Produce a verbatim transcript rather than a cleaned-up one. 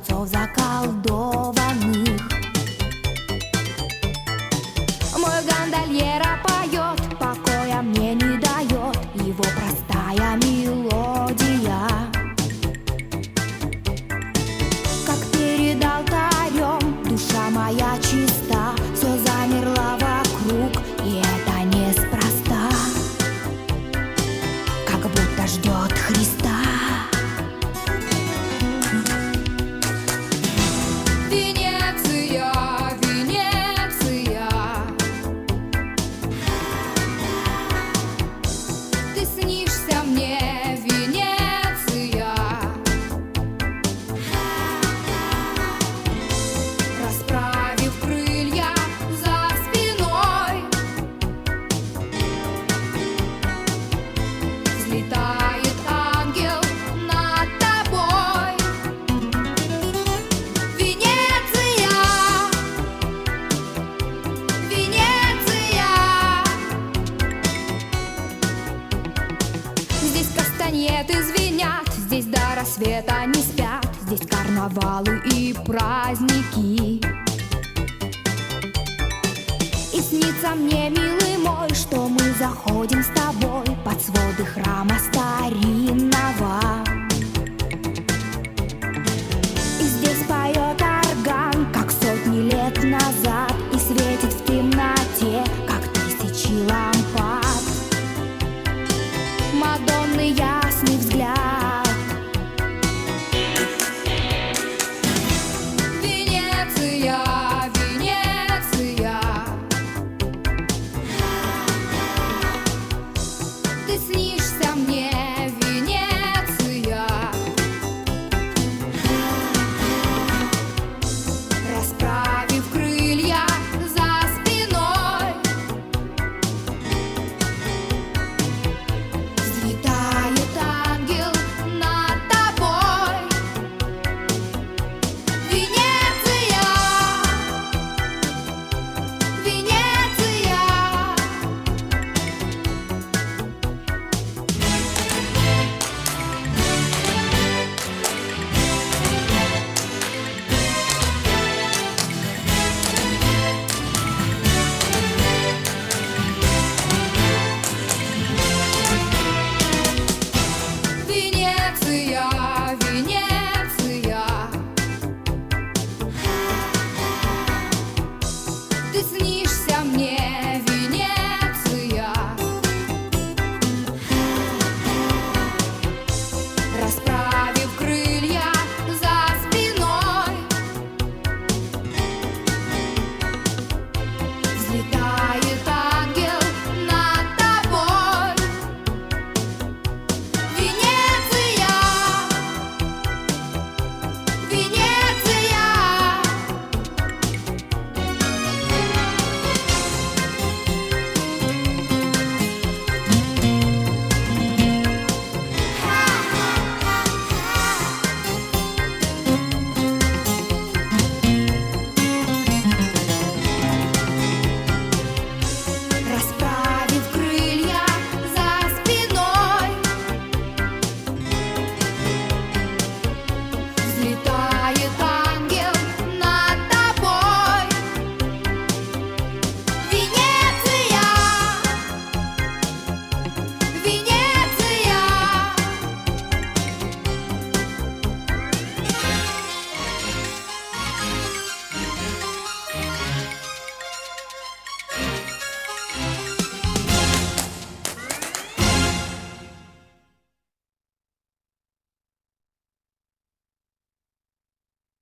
дворцов заколдованных. Мой гондольера поет, покоя мне не дает его простая мелодия. Как перед алтарем душа моя чиста, все замерло вокруг, и это неспроста, как будто ждет Христа. Венеция, Венеция, ты снишься мне, Венеция. Расправив крылья за спиной, взлетает ангел над тобой. Венеция, Венеция, здесь кастаньеты звенят, здесь до рассвета не спят, здесь карнавалы и праздники. И снится мне, милый мой, что мы заходим с тобой